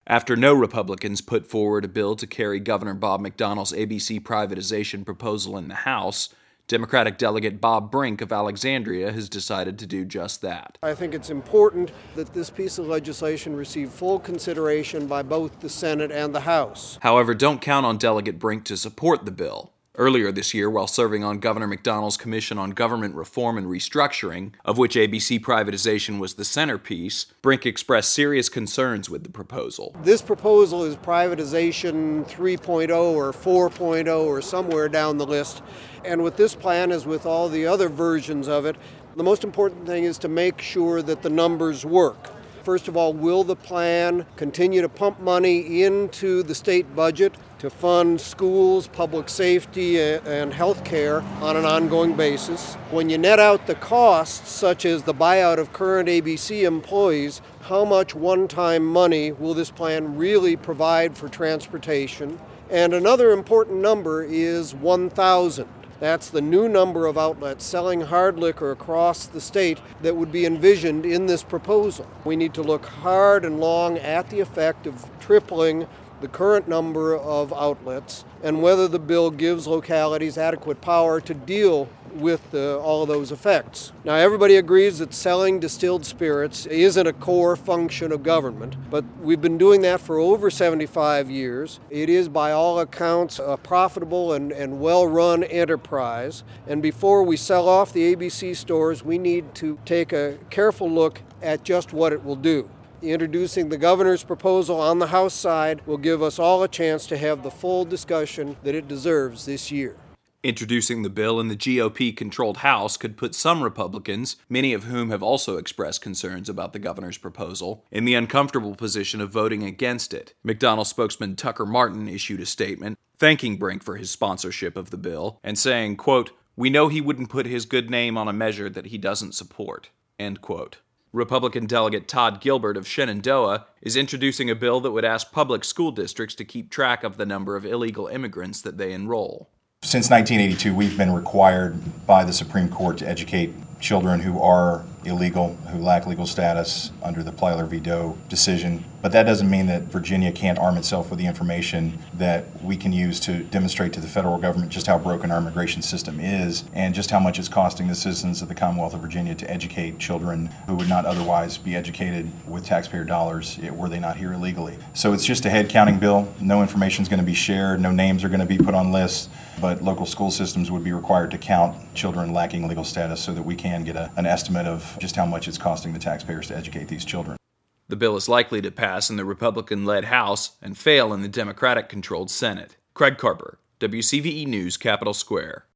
after no Republicans put forward a bill to carry Governor Bob McDonnell's ABC privatization proposal in the House, Democratic Delegate Bob Brink of Alexandria has decided to do just that. I think it's important that this piece of legislation receive full consideration by both the Senate and the House. However, don't count on Delegate Brink to support the bill. Earlier this year, while serving on Governor McDonnell's Commission on Government Reform and Restructuring, of which ABC privatization was the centerpiece, Brink expressed serious concerns with the proposal. This proposal is privatization 3.0 or 4.0 or somewhere down the list. And with this plan, as with all the other versions of it, the most important thing is to make sure that the numbers work. First of all, will the plan continue to pump money into the state budget to fund schools, public safety, and health care on an ongoing basis? When you net out the costs, such as the buyout of current ABC employees, how much one-time money will this plan really provide for transportation? And another important number is 1,000. That's the new number of outlets selling hard liquor across the state that would be envisioned in this proposal. We need to look hard and long at the effect of tripling the current number of outlets and whether the bill gives localities adequate power to deal with all of those effects. Now, everybody agrees that selling distilled spirits isn't a core function of government, but we've been doing that for over 75 years. It is, by all accounts, a profitable and well-run enterprise. And before we sell off the ABC stores, we need to take a careful look at just what it will do. Introducing the governor's proposal on the House side will give us all a chance to have the full discussion that it deserves this year. Introducing the bill in the GOP-controlled House could put some Republicans, many of whom have also expressed concerns about the governor's proposal, in the uncomfortable position of voting against it. McDonnell spokesman Tucker Martin issued a statement thanking Brink for his sponsorship of the bill and saying, quote, "We know he wouldn't put his good name on a measure that he doesn't support," end quote. Republican Delegate Todd Gilbert of Shenandoah is introducing a bill that would ask public school districts to keep track of the number of illegal immigrants that they enroll. Since 1982, we've been required by the Supreme Court to educate children who are illegal, who lack legal status under the Plyler v. Doe decision. But that doesn't mean that Virginia can't arm itself with the information that we can use to demonstrate to the federal government just how broken our immigration system is and just how much it's costing the citizens of the Commonwealth of Virginia to educate children who would not otherwise be educated with taxpayer dollars were they not here illegally. So it's just a head counting bill. No information is going to be shared. No names are going to be put on lists. But local school systems would be required to count children lacking legal status so that we can get an estimate of just how much it's costing the taxpayers to educate these children. The bill is likely to pass in the Republican-led House and fail in the Democratic-controlled Senate. Craig Carper, WCVE News, Capitol Square.